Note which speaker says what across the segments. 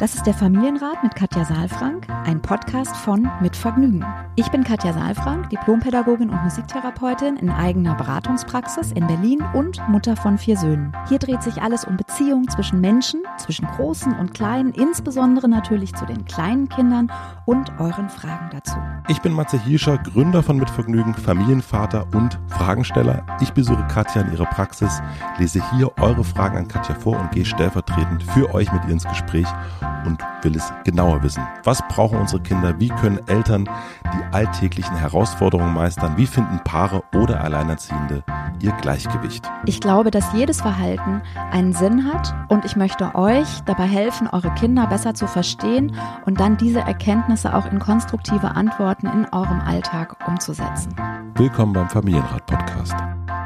Speaker 1: Das ist der Familienrat mit Katja Saalfrank, ein Podcast von Mit Vergnügen. Ich bin Katja Saalfrank, Diplompädagogin und Musiktherapeutin in eigener Beratungspraxis in Berlin und Mutter von 4 Söhnen. Hier dreht sich alles um Beziehungen zwischen Menschen, zwischen Großen und Kleinen, insbesondere natürlich zu den kleinen Kindern und euren Fragen dazu.
Speaker 2: Ich bin Matze Hielscher, Gründer von Mit Vergnügen, Familienvater und Fragensteller. Ich besuche Katja in ihrer Praxis, lese hier eure Fragen an Katja vor und gehe stellvertretend für euch mit ihr ins Gespräch und will es genauer wissen. Was brauchen unsere Kinder? Wie können Eltern die alltäglichen Herausforderungen meistern? Wie finden Paare oder Alleinerziehende ihr Gleichgewicht?
Speaker 1: Ich glaube, dass jedes Verhalten einen Sinn hat und ich möchte euch dabei helfen, eure Kinder besser zu verstehen und dann diese Erkenntnisse auch in konstruktive Antworten in eurem Alltag umzusetzen.
Speaker 2: Willkommen beim Familienrat-Podcast.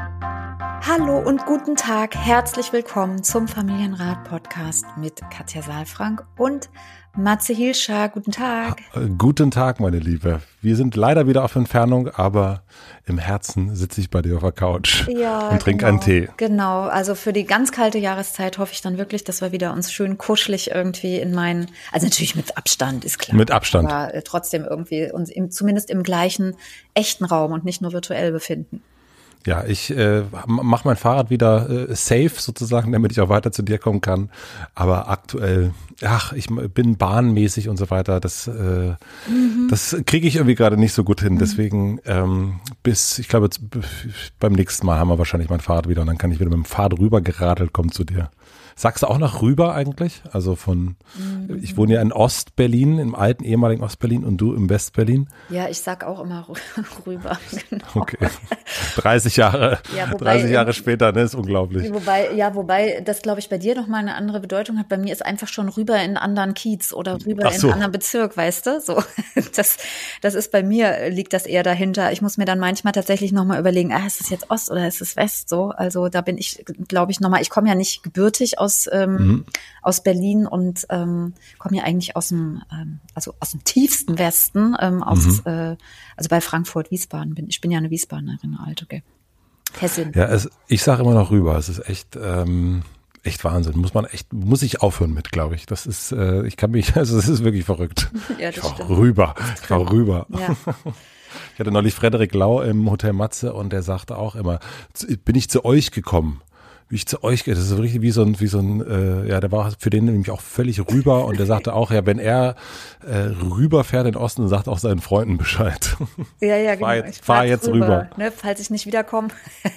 Speaker 1: Hallo und guten Tag, herzlich willkommen zum Familienrat-Podcast mit Katja Saalfrank und Matze Hielscher. Guten Tag.
Speaker 2: Guten Tag, meine Liebe. Wir sind leider wieder auf Entfernung, aber im Herzen sitze ich bei dir auf der Couch und trinke einen Tee.
Speaker 1: Genau, also für die ganz kalte Jahreszeit hoffe ich dann wirklich, dass wir wieder uns schön kuschelig irgendwie also natürlich mit Abstand, ist klar.
Speaker 2: Mit Abstand.
Speaker 1: Aber trotzdem irgendwie uns zumindest im gleichen echten Raum und nicht nur virtuell befinden.
Speaker 2: Ja, ich mache mein Fahrrad wieder safe sozusagen, damit ich auch weiter zu dir kommen kann. Aber aktuell, ich bin bahnmäßig und so weiter. Das kriege ich irgendwie gerade nicht so gut hin. Deswegen ich glaube, beim nächsten Mal haben wir wahrscheinlich mein Fahrrad wieder und dann kann ich wieder mit dem Fahrrad rüber geradelt kommen zu dir. Sagst du auch noch rüber eigentlich? Also ich wohne ja in Ostberlin, im alten ehemaligen Ostberlin und du im Westberlin.
Speaker 1: Ja, ich sag auch immer rüber. Genau.
Speaker 2: Okay. 30 Jahre später, ne, ist unglaublich.
Speaker 1: Wobei das, glaube ich, bei dir nochmal eine andere Bedeutung hat. Bei mir ist einfach schon rüber in einen anderen Kiez oder rüber in einen anderen Bezirk, weißt du? So, das ist bei mir, liegt das eher dahinter. Ich muss mir dann manchmal tatsächlich nochmal überlegen, ist es jetzt Ost oder ist es West? So, also da bin ich, glaube ich, nochmal, ich komme ja nicht gebürtig aus Berlin und komme ja eigentlich aus dem tiefsten Westen, also bei Frankfurt-Wiesbaden ich bin ja eine Wiesbadenerin, okay. Hessin.
Speaker 2: Ja, ich sage immer noch rüber, es ist echt Wahnsinn, muss ich aufhören mit, glaube ich. Das ist, es ist wirklich verrückt.
Speaker 1: Ja, das stimmt.
Speaker 2: Ich war rüber.
Speaker 1: Ja.
Speaker 2: Ich hatte neulich Frederik Lau im Hotel Matze und der sagte auch immer, bin ich zu euch gekommen. Wie ich zu euch gehe, das ist richtig wie so ein, der war für den nämlich auch völlig rüber und der sagte auch, ja, wenn er rüberfährt in den Osten, sagt auch seinen Freunden Bescheid.
Speaker 1: Ja, genau.
Speaker 2: Ich fahr jetzt rüber.
Speaker 1: Ne, falls ich nicht wiederkomme.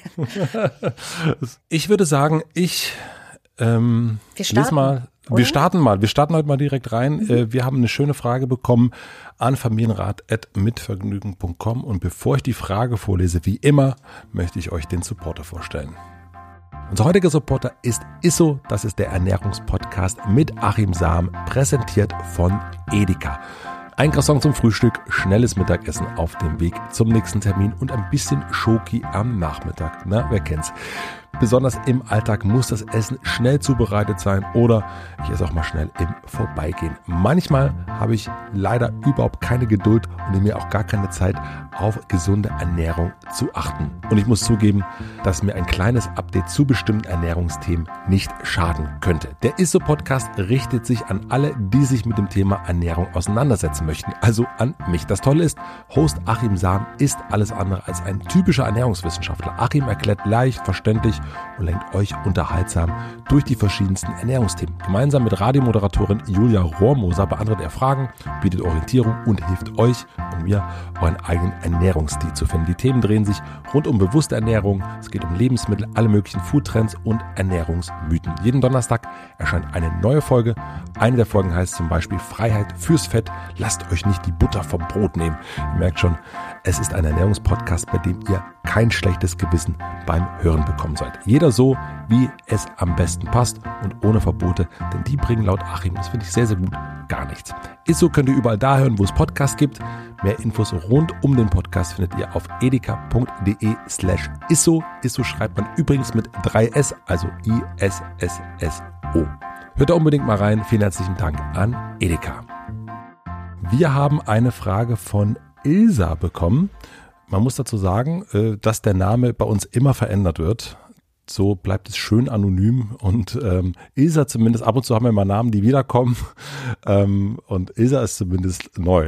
Speaker 2: Ich würde sagen, wir starten heute mal direkt rein. Wir haben eine schöne Frage bekommen an familienrat@mitvergnügen.com und bevor ich die Frage vorlese, wie immer, möchte ich euch den Supporter vorstellen. Unser heutiger Supporter ist Isso, das ist der Ernährungspodcast mit Achim Sam, präsentiert von Edeka. Ein Croissant zum Frühstück, schnelles Mittagessen auf dem Weg zum nächsten Termin und ein bisschen Schoki am Nachmittag. Na, wer kennt's? Besonders im Alltag muss das Essen schnell zubereitet sein oder ich esse auch mal schnell im Vorbeigehen. Manchmal habe ich leider überhaupt keine Geduld und nehme mir auch gar keine Zeit, auf gesunde Ernährung zu achten. Und ich muss zugeben, dass mir ein kleines Update zu bestimmten Ernährungsthemen nicht schaden könnte. Der ISSO-Podcast richtet sich an alle, die sich mit dem Thema Ernährung auseinandersetzen möchten, also an mich. Das Tolle ist, Host Achim Sam ist alles andere als ein typischer Ernährungswissenschaftler. Achim erklärt leicht, verständlich und lenkt euch unterhaltsam durch die verschiedensten Ernährungsthemen. Gemeinsam mit Radiomoderatorin Julia Rohrmoser beantwortet er Fragen, bietet Orientierung und hilft euch und mir, euren eigenen Ernährungsstil zu finden. Die Themen drehen sich rund um bewusste Ernährung, es geht um Lebensmittel, alle möglichen Foodtrends und Ernährungsmythen. Jeden Donnerstag erscheint eine neue Folge. Eine der Folgen heißt zum Beispiel Freiheit fürs Fett. Lasst euch nicht die Butter vom Brot nehmen. Ihr merkt schon, es ist ein Ernährungspodcast, bei dem ihr kein schlechtes Gewissen beim Hören bekommen sollt. Jeder so, wie es am besten passt und ohne Verbote, denn die bringen laut Achim, das finde ich sehr, sehr gut, gar nichts. Isso könnt ihr überall da hören, wo es Podcasts gibt. Mehr Infos rund um den Podcast findet ihr auf edeka.de/isso. Isso schreibt man übrigens mit 3S, also ISSSO. Hört da unbedingt mal rein. Vielen herzlichen Dank an Edeka. Wir haben eine Frage von Ilsa bekommen. Man muss dazu sagen, dass der Name bei uns immer verändert wird. so bleibt es schön anonym und Ilsa zumindest, ab und zu haben wir mal Namen, die wiederkommen und Ilsa ist zumindest neu.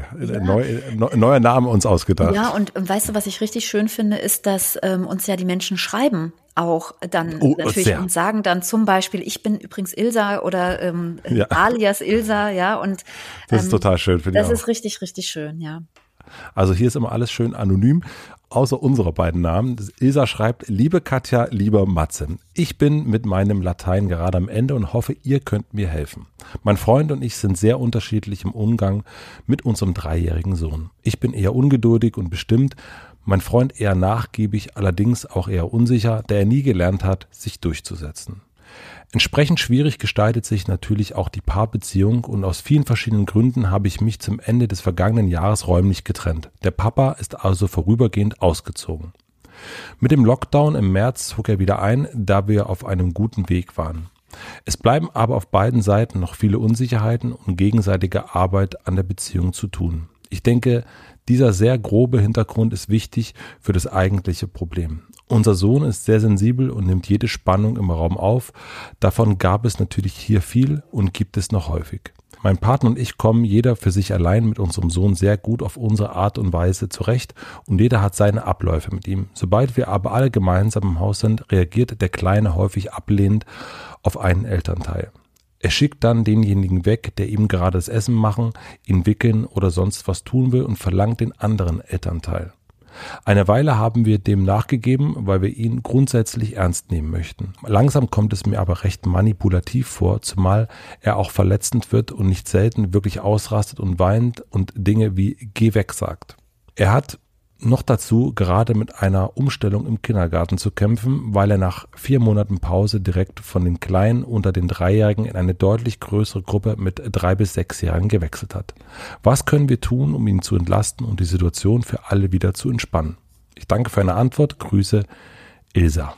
Speaker 2: Neuer Name uns ausgedacht.
Speaker 1: Ja, und weißt du, was ich richtig schön finde, ist, dass uns ja die Menschen schreiben auch dann natürlich
Speaker 2: sehr.
Speaker 1: und sagen dann zum Beispiel, ich bin übrigens Ilsa oder alias Ilsa, ja. Und
Speaker 2: das ist total schön, finde ich auch.
Speaker 1: Das ist richtig, richtig schön, ja.
Speaker 2: Also hier ist immer alles schön anonym, außer unserer beiden Namen. Ilsa schreibt, liebe Katja, lieber Matze, ich bin mit meinem Latein gerade am Ende und hoffe, ihr könnt mir helfen. Mein Freund und ich sind sehr unterschiedlich im Umgang mit unserem 3-jährigen Sohn. Ich bin eher ungeduldig und bestimmt, mein Freund eher nachgiebig, allerdings auch eher unsicher, da er nie gelernt hat, sich durchzusetzen. Entsprechend schwierig gestaltet sich natürlich auch die Paarbeziehung und aus vielen verschiedenen Gründen habe ich mich zum Ende des vergangenen Jahres räumlich getrennt. Der Papa ist also vorübergehend ausgezogen. Mit dem Lockdown im März zog er wieder ein, da wir auf einem guten Weg waren. Es bleiben aber auf beiden Seiten noch viele Unsicherheiten und gegenseitige Arbeit an der Beziehung zu tun. Ich denke, dieser sehr grobe Hintergrund ist wichtig für das eigentliche Problem. Unser Sohn ist sehr sensibel und nimmt jede Spannung im Raum auf. Davon gab es natürlich hier viel und gibt es noch häufig. Mein Partner und ich kommen jeder für sich allein mit unserem Sohn sehr gut auf unsere Art und Weise zurecht und jeder hat seine Abläufe mit ihm. Sobald wir aber alle gemeinsam im Haus sind, reagiert der Kleine häufig ablehnend auf einen Elternteil. Er schickt dann denjenigen weg, der ihm gerade das Essen machen, ihn wickeln oder sonst was tun will und verlangt den anderen Elternteil. Eine Weile haben wir dem nachgegeben, weil wir ihn grundsätzlich ernst nehmen möchten. Langsam kommt es mir aber recht manipulativ vor, zumal er auch verletzend wird und nicht selten wirklich ausrastet und weint und Dinge wie "Geh weg" sagt. Er hat noch dazu gerade mit einer Umstellung im Kindergarten zu kämpfen, weil er nach 4 Monaten Pause direkt von den Kleinen unter den 3-Jährigen in eine deutlich größere Gruppe mit 3- bis 6-Jährigen gewechselt hat. Was können wir tun, um ihn zu entlasten und die Situation für alle wieder zu entspannen? Ich danke für eine Antwort. Grüße, Ilsa.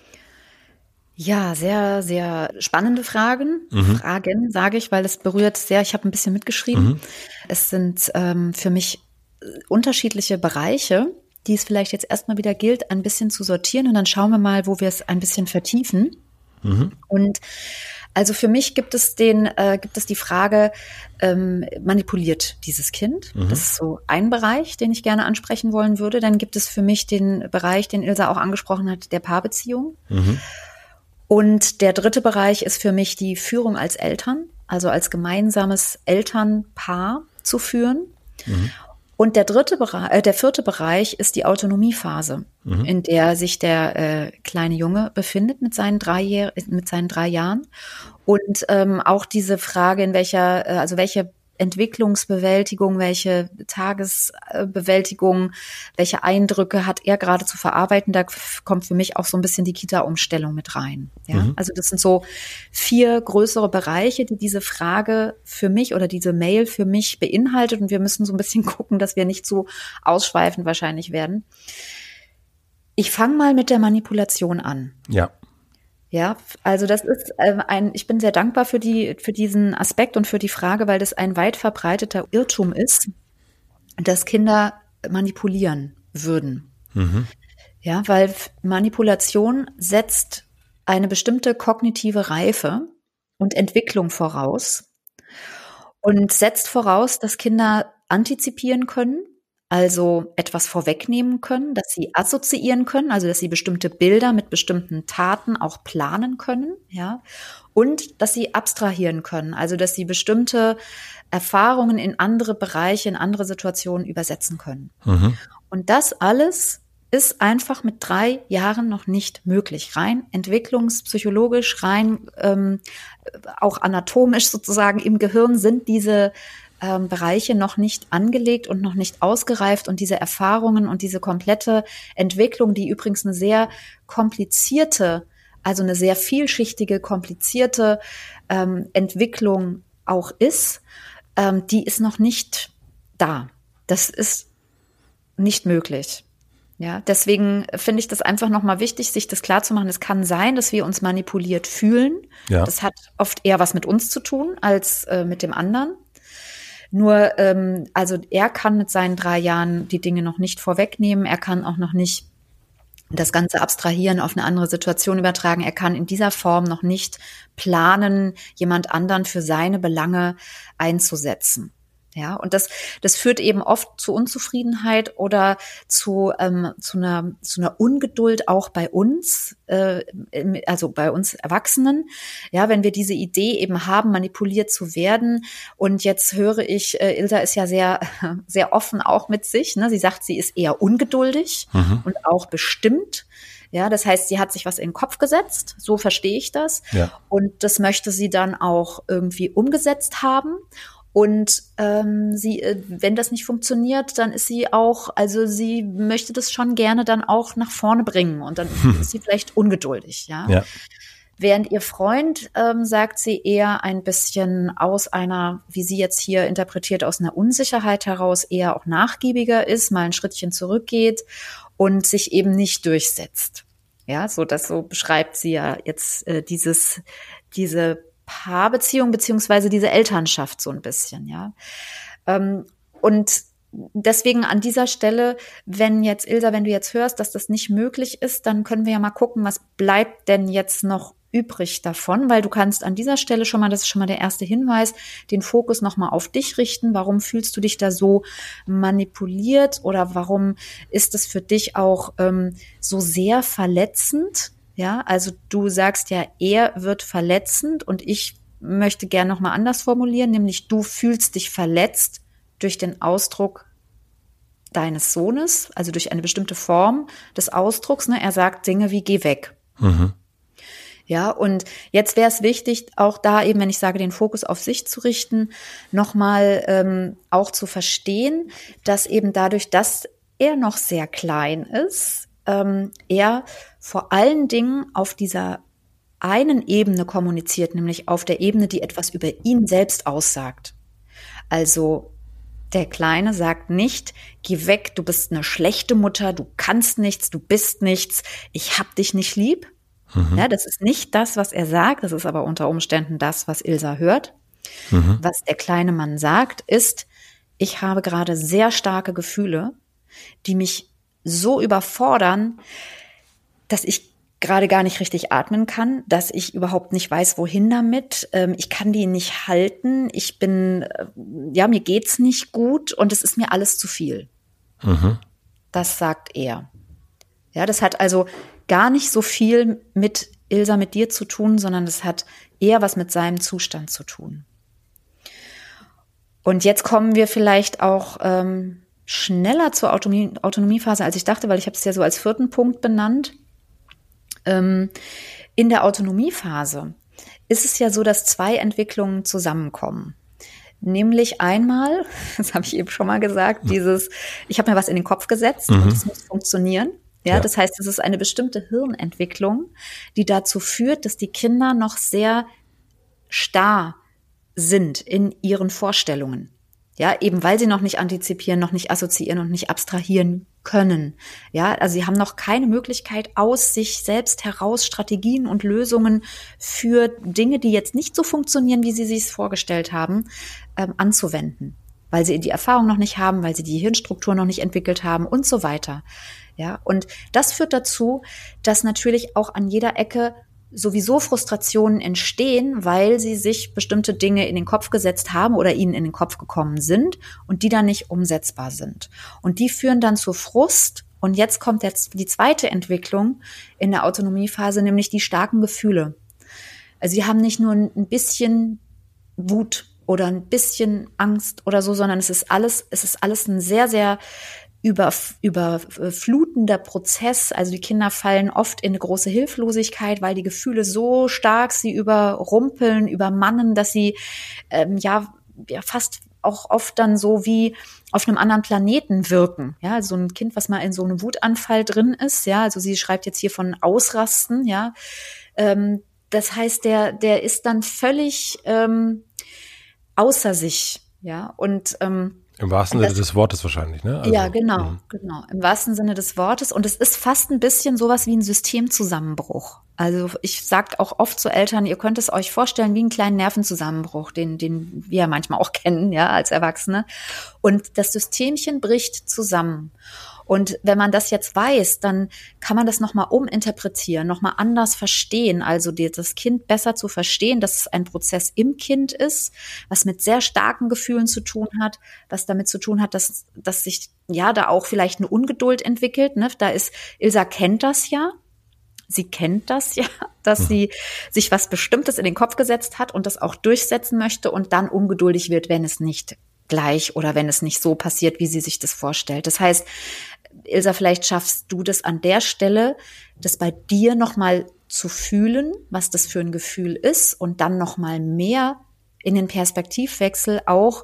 Speaker 1: Ja, sehr, sehr spannende Fragen. Fragen, sage ich, weil es berührt sehr, ich habe ein bisschen mitgeschrieben. Es sind für mich unterschiedliche Bereiche, die es vielleicht jetzt erstmal wieder gilt, ein bisschen zu sortieren und dann schauen wir mal, wo wir es ein bisschen vertiefen. Und also für mich gibt es die Frage, manipuliert dieses Kind? Das ist so ein Bereich, den ich gerne ansprechen wollen würde. Dann gibt es für mich den Bereich, den Ilsa auch angesprochen hat, der Paarbeziehung. Und der dritte Bereich ist für mich die Führung als Eltern, also als gemeinsames Elternpaar zu führen. Und der vierte Bereich ist die Autonomiephase, in der sich der kleine Junge befindet mit seinen 3 Jahren. Und auch diese Frage, in welche Entwicklungsbewältigung, welche Tagesbewältigung, welche Eindrücke hat er gerade zu verarbeiten, da kommt für mich auch so ein bisschen die Kita-Umstellung mit rein. Ja? Also das sind so 4 größere Bereiche, die diese Frage für mich oder diese Mail für mich beinhaltet und wir müssen so ein bisschen gucken, dass wir nicht zu ausschweifend wahrscheinlich werden. Ich fange mal mit der Manipulation an. Ja, also das ist ich bin sehr dankbar für diesen Aspekt und für die Frage, weil das ein weit verbreiteter Irrtum ist, dass Kinder manipulieren würden. Ja, weil Manipulation setzt eine bestimmte kognitive Reife und Entwicklung voraus und setzt voraus, dass Kinder antizipieren können, also etwas vorwegnehmen können, dass sie assoziieren können, also dass sie bestimmte Bilder mit bestimmten Taten auch planen können, ja, und dass sie abstrahieren können, also dass sie bestimmte Erfahrungen in andere Bereiche, in andere Situationen übersetzen können. Und das alles ist einfach mit 3 Jahren noch nicht möglich. Rein entwicklungspsychologisch, rein auch anatomisch sozusagen im Gehirn sind diese Bereiche noch nicht angelegt und noch nicht ausgereift und diese Erfahrungen und diese komplette Entwicklung, die übrigens eine sehr komplizierte, also eine sehr vielschichtige, komplizierte Entwicklung auch ist, die ist noch nicht da. Das ist nicht möglich. Ja, deswegen finde ich das einfach nochmal wichtig, sich das klarzumachen. Es kann sein, dass wir uns manipuliert fühlen. Ja. Das hat oft eher was mit uns zu tun als mit dem anderen. Nur, also er kann mit seinen 3 Jahren die Dinge noch nicht vorwegnehmen. Er kann auch noch nicht das Ganze abstrahieren, auf eine andere Situation übertragen. Er kann in dieser Form noch nicht planen, jemand anderen für seine Belange einzusetzen. Ja, und das führt eben oft zu Unzufriedenheit oder zu einer Ungeduld auch bei uns, also bei uns Erwachsenen. Ja, wenn wir diese Idee eben haben, manipuliert zu werden. Und jetzt höre ich, Ilsa ist ja sehr, sehr offen auch mit sich. Ne? Sie sagt, sie ist eher ungeduldig und auch bestimmt. Ja, das heißt, sie hat sich was in den Kopf gesetzt. So verstehe ich das. Ja. Und das möchte sie dann auch irgendwie umgesetzt haben. Und wenn das nicht funktioniert, dann ist sie auch, also sie möchte das schon gerne dann auch nach vorne bringen und dann ist sie vielleicht ungeduldig, ja. Während ihr Freund, sagt sie, eher ein bisschen aus einer, wie sie jetzt hier interpretiert, aus einer Unsicherheit heraus eher auch nachgiebiger ist, mal ein Schrittchen zurückgeht und sich eben nicht durchsetzt. Ja, so beschreibt sie ja jetzt diese Paarbeziehung beziehungsweise diese Elternschaft so ein bisschen, ja. Und deswegen an dieser Stelle, Ilsa, wenn du jetzt hörst, dass das nicht möglich ist, dann können wir ja mal gucken, was bleibt denn jetzt noch übrig davon, weil du kannst an dieser Stelle schon mal, das ist schon mal der erste Hinweis, den Fokus nochmal auf dich richten. Warum fühlst du dich da so manipuliert oder warum ist es für dich auch so sehr verletzend? Ja, also du sagst ja, er wird verletzend und ich möchte gerne nochmal anders formulieren, nämlich du fühlst dich verletzt durch den Ausdruck deines Sohnes, also durch eine bestimmte Form des Ausdrucks. Ne? Er sagt Dinge wie, geh weg. Ja, und jetzt wäre es wichtig, auch da eben, wenn ich sage, den Fokus auf sich zu richten, nochmal auch zu verstehen, dass eben dadurch, dass er noch sehr klein ist, er vor allen Dingen auf dieser einen Ebene kommuniziert, nämlich auf der Ebene, die etwas über ihn selbst aussagt. Also der Kleine sagt nicht, geh weg, du bist eine schlechte Mutter, du kannst nichts, du bist nichts, ich hab dich nicht lieb. Ja, das ist nicht das, was er sagt, das ist aber unter Umständen das, was Ilsa hört. Was der kleine Mann sagt, ist, ich habe gerade sehr starke Gefühle, die mich so überfordern, dass ich gerade gar nicht richtig atmen kann, dass ich überhaupt nicht weiß, wohin damit. Ich kann die nicht halten. Mir geht's nicht gut und es ist mir alles zu viel. Das sagt er. Ja, das hat also gar nicht so viel mit Ilsa, mit dir zu tun, sondern das hat eher was mit seinem Zustand zu tun. Und jetzt kommen wir vielleicht auch schneller zur Autonomiephase, als ich dachte, weil ich habe es ja so als 4. Punkt benannt. In der Autonomiephase ist es ja so, dass 2 Entwicklungen zusammenkommen. Nämlich einmal, das habe ich eben schon mal gesagt, ich habe mir was in den Kopf gesetzt und es muss funktionieren. Ja, das heißt, es ist eine bestimmte Hirnentwicklung, die dazu führt, dass die Kinder noch sehr starr sind in ihren Vorstellungen. Ja, eben weil sie noch nicht antizipieren, noch nicht assoziieren und nicht abstrahieren können. Ja, also sie haben noch keine Möglichkeit, aus sich selbst heraus Strategien und Lösungen für Dinge, die jetzt nicht so funktionieren, wie sie sich vorgestellt haben, anzuwenden. Weil sie die Erfahrung noch nicht haben, weil sie die Hirnstruktur noch nicht entwickelt haben und so weiter. Ja, und das führt dazu, dass natürlich auch an jeder Ecke sowieso Frustrationen entstehen, weil sie sich bestimmte Dinge in den Kopf gesetzt haben oder ihnen in den Kopf gekommen sind und die dann nicht umsetzbar sind. Und die führen dann zu Frust. Und jetzt kommt die zweite Entwicklung in der Autonomiephase, nämlich die starken Gefühle. Also sie haben nicht nur ein bisschen Wut oder ein bisschen Angst oder so, sondern es ist alles ein sehr, sehr überflutender Prozess. Also die Kinder fallen oft in eine große Hilflosigkeit, weil die Gefühle so stark sie überrumpeln, übermannen, dass sie fast auch oft dann so wie auf einem anderen Planeten wirken. Ja, also so ein Kind, was mal in so einem Wutanfall drin ist, ja, also sie schreibt jetzt hier von Ausrasten, ja. Das heißt, der ist dann völlig außer sich, ja, und
Speaker 2: im wahrsten Sinne des Wortes wahrscheinlich, ne? Also,
Speaker 1: ja, genau. Im wahrsten Sinne des Wortes. Und es ist fast ein bisschen sowas wie ein Systemzusammenbruch. Also ich sage auch oft zu Eltern, ihr könnt es euch vorstellen wie einen kleinen Nervenzusammenbruch, den wir ja manchmal auch kennen, ja, als Erwachsene. Und das Systemchen bricht zusammen. Und wenn man das jetzt weiß, dann kann man das nochmal uminterpretieren, nochmal anders verstehen. Also das Kind besser zu verstehen, dass es ein Prozess im Kind ist, was mit sehr starken Gefühlen zu tun hat, was damit zu tun hat, dass sich ja da auch vielleicht eine Ungeduld entwickelt. Ne? Ilsa kennt das ja. Sie kennt das ja, dass sie sich was Bestimmtes in den Kopf gesetzt hat und das auch durchsetzen möchte und dann ungeduldig wird, wenn es nicht gleich oder wenn es nicht so passiert, wie sie sich das vorstellt. Das heißt, Ilsa, vielleicht schaffst du das an der Stelle, das bei dir nochmal zu fühlen, was das für ein Gefühl ist und dann nochmal mehr in den Perspektivwechsel auch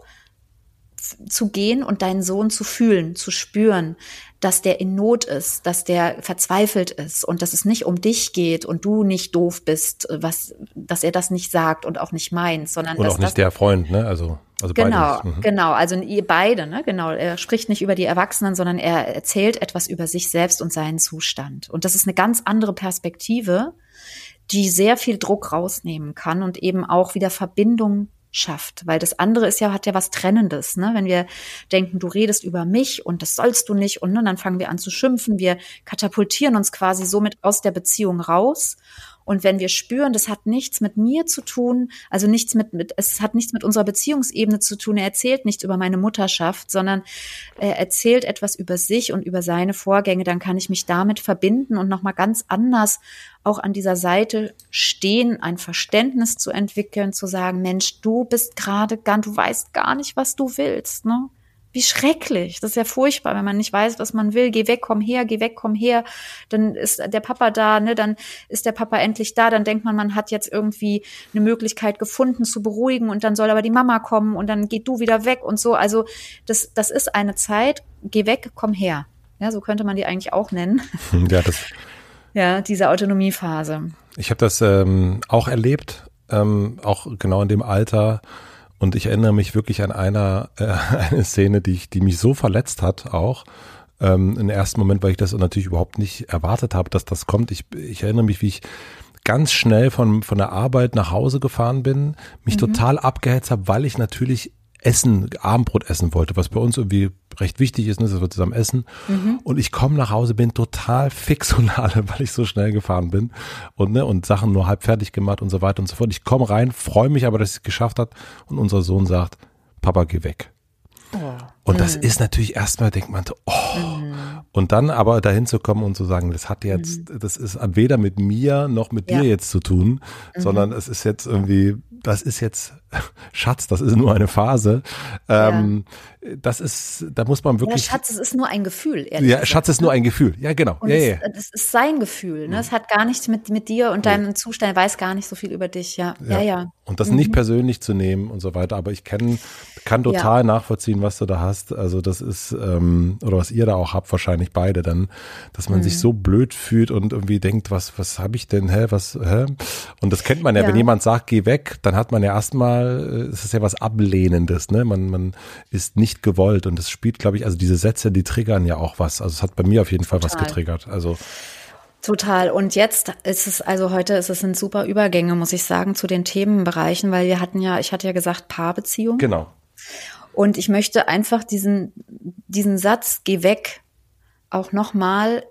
Speaker 1: zu gehen und deinen Sohn zu fühlen, zu spüren, dass der in Not ist, dass der verzweifelt ist und dass es nicht um dich geht und du nicht doof bist, dass er das nicht sagt und auch nicht meint, sondern
Speaker 2: und auch nicht der Freund, ne? Also
Speaker 1: genau,
Speaker 2: beide.
Speaker 1: Genau, also ihr beide, ne? Genau. Er spricht nicht über die Erwachsenen, sondern er erzählt etwas über sich selbst und seinen Zustand. Und das ist eine ganz andere Perspektive, die sehr viel Druck rausnehmen kann und eben auch wieder Verbindung schafft, weil das andere hat ja was Trennendes, ne? Wenn wir denken, du redest über mich und das sollst du nicht und dann fangen wir an zu schimpfen, wir katapultieren uns quasi somit aus der Beziehung raus. Und wenn wir spüren, das hat nichts mit mir zu tun, also es hat nichts mit unserer Beziehungsebene zu tun, er erzählt nichts über meine Mutterschaft, sondern er erzählt etwas über sich und über seine Vorgänge, dann kann ich mich damit verbinden und nochmal ganz anders auch an dieser Seite stehen, ein Verständnis zu entwickeln, zu sagen, Mensch, du weißt gar nicht, was du willst, ne? Wie schrecklich. Das ist ja furchtbar, wenn man nicht weiß, was man will. Geh weg, komm her. Dann ist der Papa da, ne? Dann ist der Papa endlich da. Dann denkt man hat jetzt irgendwie eine Möglichkeit gefunden zu beruhigen und dann soll aber die Mama kommen und dann geh du wieder weg und so. Also das ist eine Zeit. Geh weg, komm her. Ja, so könnte man die eigentlich auch nennen. Ja, diese Autonomiephase.
Speaker 2: Ich habe das auch erlebt, auch genau in dem Alter. Und ich erinnere mich wirklich an eine Szene, die mich so verletzt hat auch. Im ersten Moment, weil ich das natürlich überhaupt nicht erwartet habe, dass das kommt. Ich erinnere mich, wie ich ganz schnell von der Arbeit nach Hause gefahren bin, mich total abgehetzt habe, weil ich natürlich Abendbrot essen wollte, was bei uns irgendwie recht wichtig ist, ne, dass wir zusammen essen. Und ich komme nach Hause, bin total fix und alle, weil ich so schnell gefahren bin und Sachen nur halb fertig gemacht und so weiter und so fort. Ich komme rein, freue mich aber, dass ich es geschafft habe und unser Sohn sagt, Papa, geh weg. Oh. Und das ist natürlich erstmal, denkt man so, und dann aber dahin zu kommen und zu sagen, das ist weder mit mir noch mit dir jetzt zu tun, sondern es ist jetzt irgendwie, Schatz, das ist nur eine Phase. Da muss man wirklich.
Speaker 1: Ja, Schatz, es ist nur ein Gefühl,
Speaker 2: ehrlich gesagt. Schatz ist nur ein Gefühl, ja, genau.
Speaker 1: Und das ist sein Gefühl, ne? Es hat gar nichts mit dir und deinem Zustand, er weiß gar nicht so viel über dich, ja.
Speaker 2: Und das nicht persönlich zu nehmen und so weiter, aber ich kann total nachvollziehen, was du da hast. Also das ist, oder was ihr da auch habt, wahrscheinlich beide dann, dass man sich so blöd fühlt und irgendwie denkt, was habe ich denn, Und das kennt man ja, wenn jemand sagt, geh weg, dann hat man ja erstmal, es ist ja was Ablehnendes, ne? Man ist nicht gewollt und das spielt, glaube ich, also diese Sätze, die triggern ja auch was. Also es hat bei mir auf jeden Fall was getriggert. Also
Speaker 1: total. Und jetzt heute sind super Übergänge, muss ich sagen, zu den Themenbereichen, weil ich hatte ja gesagt, Paarbeziehung.
Speaker 2: Genau.
Speaker 1: Und ich möchte einfach diesen Satz, geh weg, auch nochmal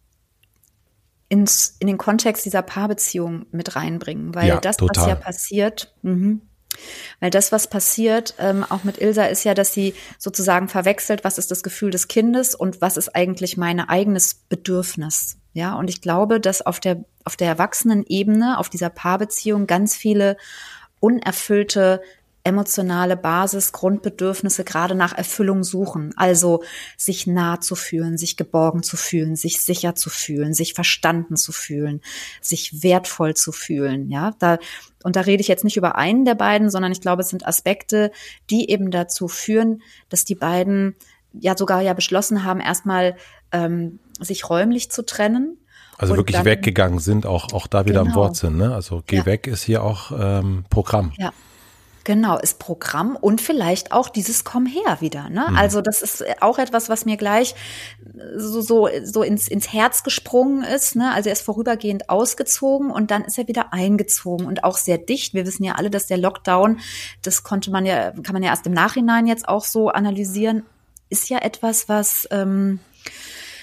Speaker 1: in den Kontext dieser Paarbeziehung mit reinbringen, weil was ja passiert, weil das, was passiert, auch mit Ilsa, ist ja, dass sie sozusagen verwechselt, was ist das Gefühl des Kindes und was ist eigentlich mein eigenes Bedürfnis. Ja, und ich glaube, dass auf der Erwachsenenebene, auf dieser Paarbeziehung ganz viele unerfüllte emotionale Basis, Grundbedürfnisse gerade nach Erfüllung suchen. Also sich nah zu fühlen, sich geborgen zu fühlen, sich sicher zu fühlen, sich verstanden zu fühlen, sich wertvoll zu fühlen. Ja, da rede ich jetzt nicht über einen der beiden, sondern ich glaube, es sind Aspekte, die eben dazu führen, dass die beiden sogar beschlossen haben, erstmal sich räumlich zu trennen.
Speaker 2: Also und wirklich dann weggegangen sind, auch da wieder am Wort sind. Ne? Also geh weg ist hier auch Programm.
Speaker 1: Ja. Genau, ist Programm und vielleicht auch dieses Komm her wieder, ne? Also das ist auch etwas, was mir gleich so ins Herz gesprungen ist, ne? Also er ist vorübergehend ausgezogen und dann ist er wieder eingezogen und auch sehr dicht. Wir wissen ja alle, dass der Lockdown, kann man ja erst im Nachhinein jetzt auch so analysieren, ist ja etwas, was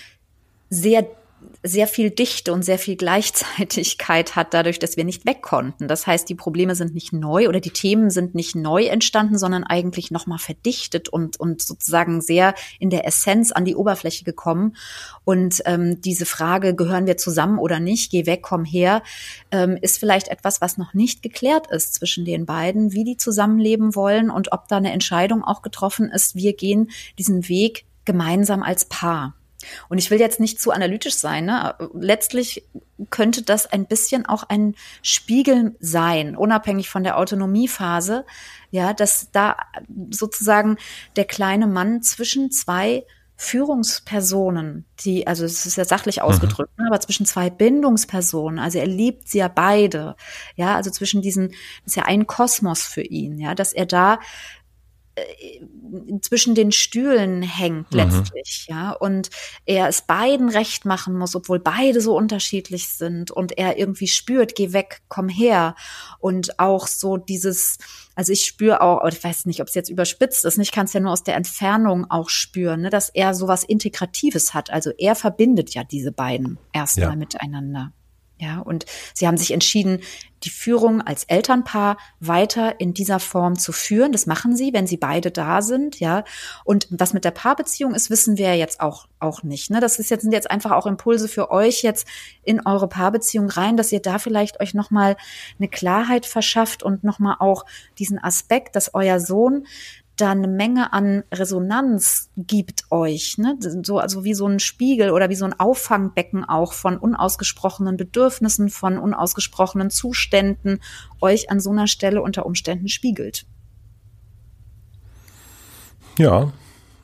Speaker 1: sehr sehr viel Dichte und sehr viel Gleichzeitigkeit hat, dadurch, dass wir nicht weg konnten. Das heißt, die Probleme sind nicht neu oder die Themen sind nicht neu entstanden, sondern eigentlich nochmal verdichtet und sozusagen sehr in der Essenz an die Oberfläche gekommen. Und diese Frage, gehören wir zusammen oder nicht, geh weg, komm her, ist vielleicht etwas, was noch nicht geklärt ist zwischen den beiden, wie die zusammenleben wollen und ob da eine Entscheidung auch getroffen ist, wir gehen diesen Weg gemeinsam als Paar. Und ich will jetzt nicht zu analytisch sein, ne? Letztlich könnte das ein bisschen auch ein Spiegel sein, unabhängig von der Autonomiephase, ja, dass da sozusagen der kleine Mann zwischen zwei Führungspersonen, also es ist ja sachlich ausgedrückt, aber zwischen zwei Bindungspersonen, also er liebt sie ja beide, ja, also zwischen diesen, das ist ja ein Kosmos für ihn, ja, dass er da zwischen den Stühlen hängt letztlich, ja, und er es beiden recht machen muss, obwohl beide so unterschiedlich sind und er irgendwie spürt, geh weg, komm her, und auch so dieses, also ich spüre auch, ich weiß nicht, ob es jetzt überspitzt ist, ich kann es ja nur aus der Entfernung auch spüren, ne, dass er sowas Integratives hat, also er verbindet ja diese beiden erstmal miteinander. Ja, und sie haben sich entschieden, die Führung als Elternpaar weiter in dieser Form zu führen. Das machen sie, wenn sie beide da sind, ja. Und was mit der Paarbeziehung ist, wissen wir jetzt auch nicht, ne? Das sind jetzt einfach auch Impulse für euch jetzt in eure Paarbeziehung rein, dass ihr da vielleicht euch nochmal eine Klarheit verschafft und nochmal auch diesen Aspekt, dass euer Sohn da eine Menge an Resonanz gibt euch, ne? So, also wie so ein Spiegel oder wie so ein Auffangbecken auch von unausgesprochenen Bedürfnissen, von unausgesprochenen Zuständen euch an so einer Stelle unter Umständen spiegelt.
Speaker 2: Ja,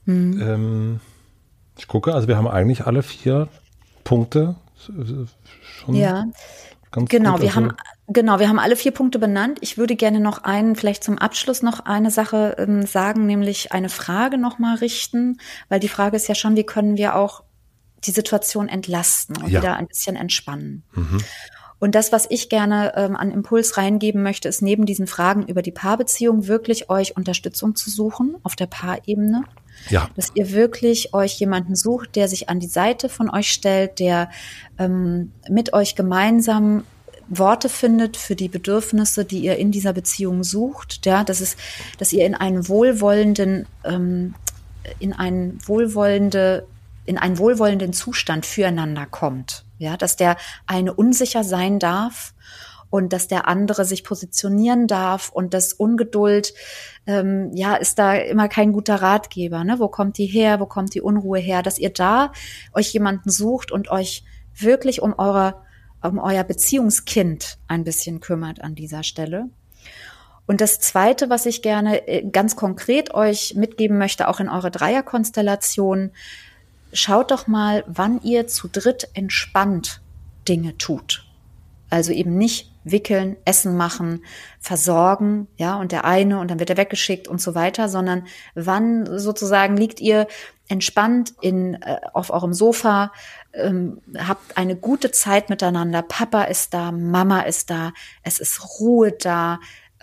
Speaker 2: ich gucke, also wir haben eigentlich alle 4 Punkte schon ganz
Speaker 1: genau,
Speaker 2: gut.
Speaker 1: wir haben alle 4 Punkte benannt. Ich würde gerne noch vielleicht zum Abschluss noch eine Sache sagen, nämlich eine Frage noch mal richten, weil die Frage ist ja schon, wie können wir auch die Situation entlasten und wieder ein bisschen entspannen. Und das, was ich gerne an Impuls reingeben möchte, ist neben diesen Fragen über die Paarbeziehung wirklich euch Unterstützung zu suchen auf der Paarebene. Ja. Dass ihr wirklich euch jemanden sucht, der sich an die Seite von euch stellt, der mit euch gemeinsam Worte findet für die Bedürfnisse, die ihr in dieser Beziehung sucht, ja, dass ihr in einen wohlwollenden Zustand füreinander kommt, ja, dass der eine unsicher sein darf und dass der andere sich positionieren darf und das Ungeduld, ist da immer kein guter Ratgeber, ne? Wo kommt die her? Wo kommt die Unruhe her? Dass ihr da euch jemanden sucht und euch wirklich um euer Beziehungskind ein bisschen kümmert an dieser Stelle. Und das Zweite, was ich gerne ganz konkret euch mitgeben möchte, auch in eure Dreierkonstellation, schaut doch mal, wann ihr zu dritt entspannt Dinge tut. Also eben nicht wickeln, Essen machen, versorgen, ja, und der eine und dann wird er weggeschickt und so weiter, sondern wann sozusagen liegt ihr entspannt auf eurem Sofa, habt eine gute Zeit miteinander, Papa ist da, Mama ist da, es ist Ruhe da,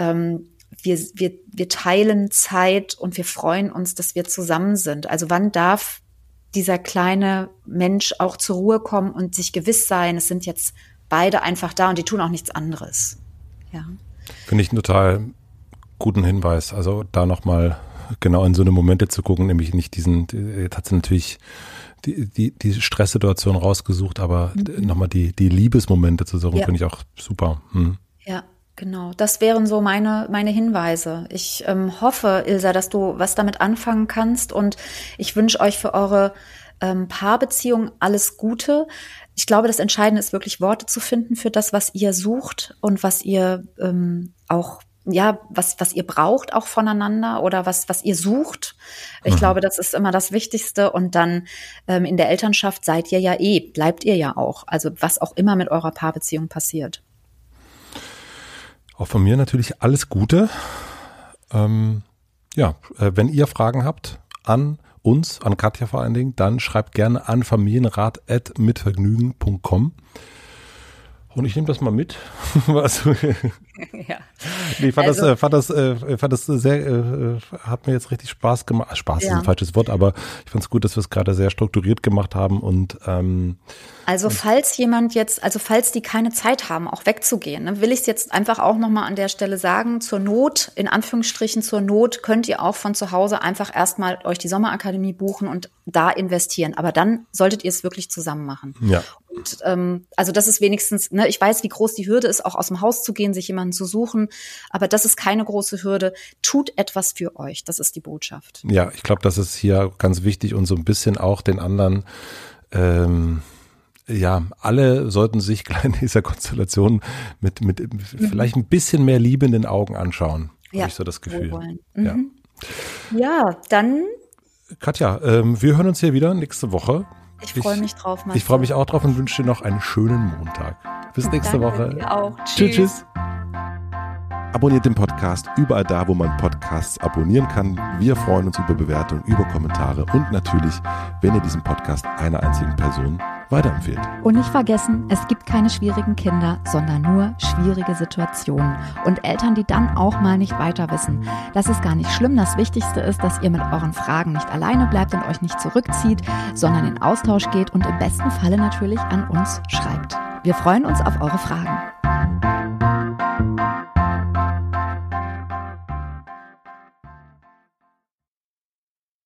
Speaker 1: wir teilen Zeit und wir freuen uns, dass wir zusammen sind. Also wann darf dieser kleine Mensch auch zur Ruhe kommen und sich gewiss sein, es sind jetzt beide einfach da und die tun auch nichts anderes. Ja.
Speaker 2: Finde ich einen total guten Hinweis. Also da nochmal genau in so eine Momente zu gucken, nämlich nicht jetzt hat sie natürlich die Stresssituation rausgesucht, aber nochmal die Liebesmomente zu suchen, finde ich auch super.
Speaker 1: Ja, genau. Das wären so meine Hinweise. Ich hoffe, Ilsa, dass du was damit anfangen kannst und ich wünsche euch für eure Paarbeziehung alles Gute. Ich glaube, das Entscheidende ist wirklich Worte zu finden für das, was ihr sucht und was ihr auch, ja, was ihr braucht auch voneinander oder was ihr sucht. Ich glaube, das ist immer das Wichtigste. Und dann in der Elternschaft bleibt ihr ja auch. Also was auch immer mit eurer Paarbeziehung passiert.
Speaker 2: Auch von mir natürlich alles Gute. Wenn ihr Fragen habt an uns, an Katja vor allen Dingen, dann schreibt gerne an familienrat@mitvergnügen.com. Und ich nehme das mal mit. Also,
Speaker 1: Ja.
Speaker 2: nee, ich fand das sehr, hat mir jetzt richtig Spaß gemacht. Spaß ist ein falsches Wort, aber ich fand es gut, dass wir es gerade sehr strukturiert gemacht haben und
Speaker 1: also falls die keine Zeit haben, auch wegzugehen, ne, will ich es jetzt einfach auch nochmal an der Stelle sagen, zur Not, in Anführungsstrichen zur Not, könnt ihr auch von zu Hause einfach erstmal euch die Sommerakademie buchen und da investieren. Aber dann solltet ihr es wirklich zusammen machen.
Speaker 2: Ja.
Speaker 1: Und also das ist wenigstens, ne, ich weiß, wie groß die Hürde ist, auch aus dem Haus zu gehen, sich jemanden zu suchen, aber das ist keine große Hürde. Tut etwas für euch, das ist die Botschaft.
Speaker 2: Ja, ich glaube, das ist hier ganz wichtig und so ein bisschen auch den anderen alle sollten sich in dieser Konstellation mit vielleicht ein bisschen mehr Liebe in den Augen anschauen. Ja, habe ich so das Gefühl.
Speaker 1: Ja, dann.
Speaker 2: Katja, wir hören uns hier wieder nächste Woche.
Speaker 1: Ich freue mich drauf, Marcel.
Speaker 2: Ich freue mich auch drauf und wünsche dir noch einen schönen Montag. Bis nächste Woche.
Speaker 1: Dir auch.
Speaker 2: Tschüss. Abonniert den Podcast überall da, wo man Podcasts abonnieren kann. Wir freuen uns über Bewertungen, über Kommentare und natürlich, wenn ihr diesen Podcast einer einzigen Person weiterempfehlt.
Speaker 3: Und nicht vergessen, es gibt keine schwierigen Kinder, sondern nur schwierige Situationen. Und Eltern, die dann auch mal nicht weiter wissen. Das ist gar nicht schlimm. Das Wichtigste ist, dass ihr mit euren Fragen nicht alleine bleibt und euch nicht zurückzieht, sondern in Austausch geht und im besten Falle natürlich an uns schreibt. Wir freuen uns auf eure Fragen.